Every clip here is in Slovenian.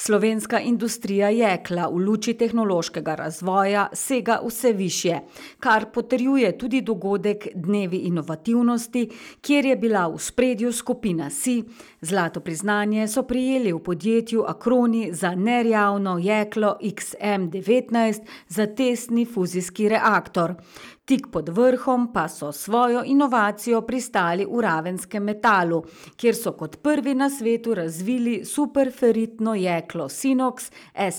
Slovenska industrija jekla v luči tehnološkega razvoja sega vse višje, kar potrjuje tudi dogodek Dnevi inovativnosti, kjer je bila v ospredju skupina SIJ. Zlato priznanje so prejeli v podjetju Acroni za nerjavno jeklo XM19 za testni fuzijski reaktor. Tik pod vrhom pa so svojo inovacijo pristali v Ravenskem Metalu, kjer so kot prvi na svetu razvili superferritno jeklo Sinox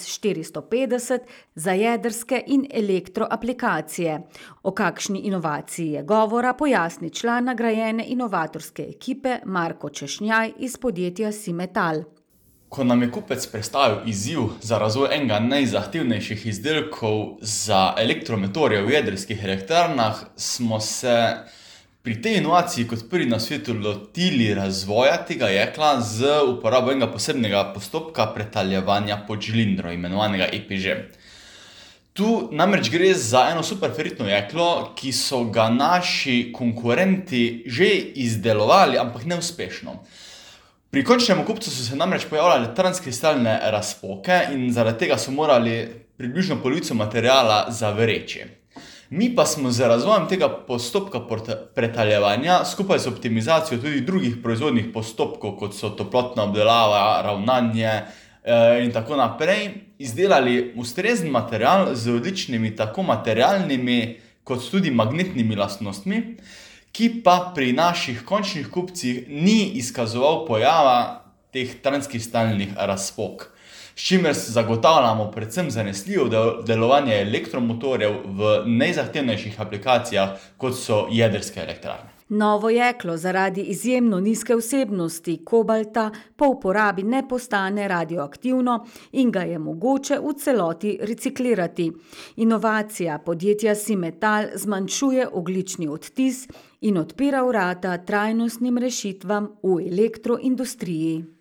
S450 za jedrske in elektroaplikacije. O kakšni inovaciji je govora, pojasni član nagrajene inovatorske ekipe Marko Češnjaj iz podjetja SIJ Metal. Ko nam je kupec predstavil izziv za razvoj enega najzahtevnejših izdelkov za elektromotorje v jedrskih elektrarnah, smo se pri tej inovaciji kot prvi na svetu lotili razvoja tega jekla z uporabo enega posebnega postopka pretaljevanja pod žilindro, imenovanega EPŽ. Tu namreč gre za eno superferritno jeklo, ki so ga naši konkurenti že izdelovali, ampak neuspešno. Pri končnem kupcu so se namreč pojavljale transkristalne razpoke in zaradi tega so morali približno polovico materiala zavreči. Mi pa smo z razvojem tega postopka pretaljevanja skupaj z optimizacijo tudi drugih proizvodnih postopkov, kot so toplotna obdelava, ravnanje in tako naprej, izdelali ustrezen material z odličnimi tako materialnimi kot tudi magnetnimi lastnostmi, ki pa pri naših končnih kupcih ni izkazoval pojava teh transkristalnih razpok, s čimer zagotavljamo predvsem zanesljivo delovanje elektromotorjev v najzahtevnejših aplikacijah, kot so jedrske elektrarne. Novo jeklo zaradi izjemno nizke vsebnosti kobalta po uporabi ne postane radioaktivno in ga je mogoče v celoti reciklirati. Inovacija podjetja SIJ Metal zmanjšuje ogljični odtis in odpira vrata trajnostnim rešitvam v elektroindustriji.